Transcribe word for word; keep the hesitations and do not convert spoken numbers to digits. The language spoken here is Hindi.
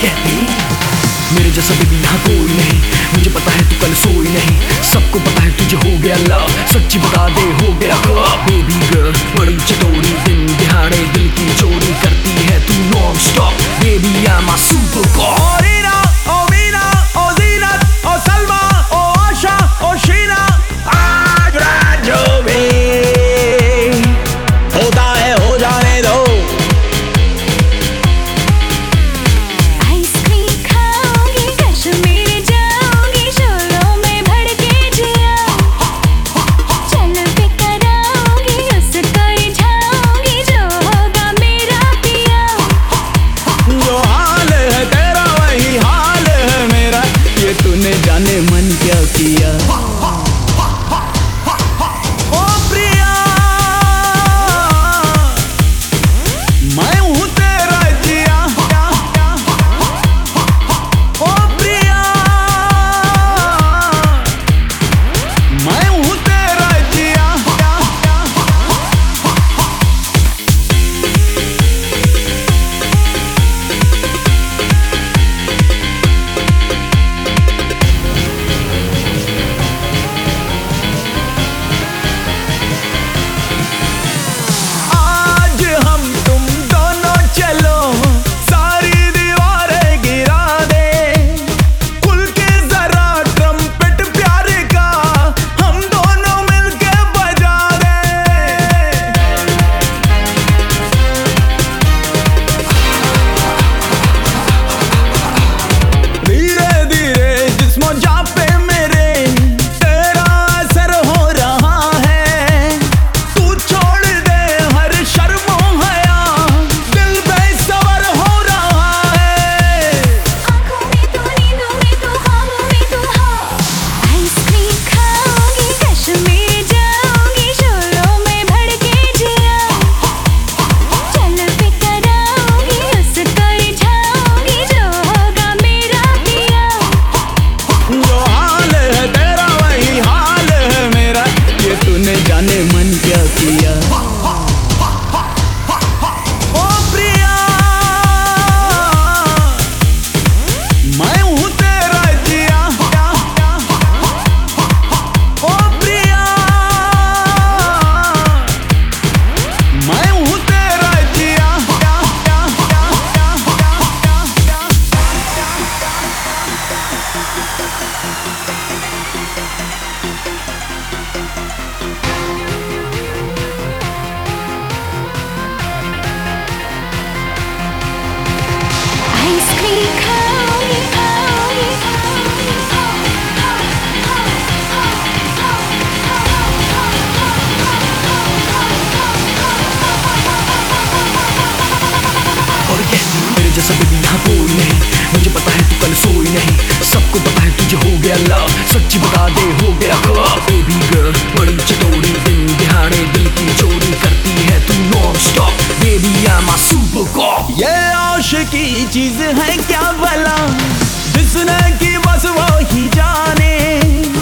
कहती मेरे जैसा बेबी यहाँ कोई नहीं। मुझे पता है तू कल सोई नहीं, सबको पता है तुझे हो गया लव। सच्ची बता दे हो गया कब? बेबी गर्ल बड़ी चटोरी, दिन दिहाड़े दिल की चोरी करती है तू non stop. Baby I am a super god. ओ मीना, ओ ज़ीनत, ओ सलमा, ओ आशा, ओ शीना, आज रात जो भी होता है हो जाने दो। जाने मन क्या किया। ओ प्रिया मैं हूँ तेरा जिया। ओ प्रिया मैं हूँ तेरा जिया। जाने मन क्या किया। ओ प्रिया मैं हूँ तेरा जिया। ओ प्रिया मैं हूँ तेरा जिया। मेरे जैसा बेबी यहाँ कोई नहीं। मुझे पता है तू कल सोई नहीं, सबको पता है तुझे हो गया लव। सच्ची बता दे हो गया कब? बेबी गर्ल बड़ी चटोरी, दिन दिहाड़े दिल की चोरी करती है तू non stop. Baby I am a super god. ये आशिकी चीज है क्या भला, जिसने की बस वो ही जाने।